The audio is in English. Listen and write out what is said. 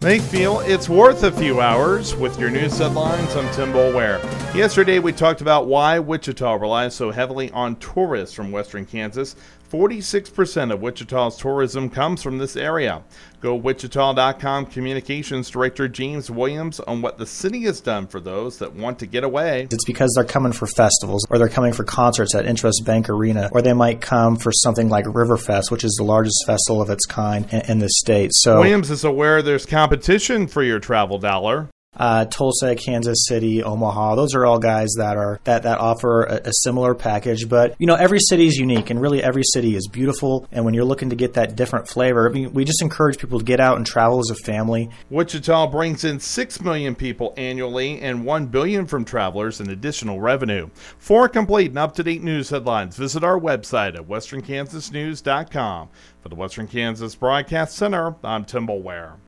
They feel it's worth a few hours. With your news headlines, I'm Tim Boulware. Yesterday, we talked about why Wichita relies so heavily on tourists from western Kansas. 46% of Wichita's tourism comes from this area. GoWichita.com Communications Director James Williams on what the city has done for those that want to get away. It's because they're coming for festivals, or they're coming for concerts at Intrust Bank Arena, or they might come for something like Riverfest, which is the largest festival of its kind in the state. So Williams is aware there's competition for your travel dollar. Tulsa, Kansas City, Omaha, those are all guys that offer a similar package. But, every city is unique, and really every city is beautiful. And when you're looking to get that different flavor, we just encourage people to get out and travel as a family. Wichita brings in 6 million people annually and $1 billion from travelers in additional revenue. For complete and up-to-date news headlines, visit our website at westernkansasnews.com. For the Western Kansas Broadcast Center, I'm Tim Boulware.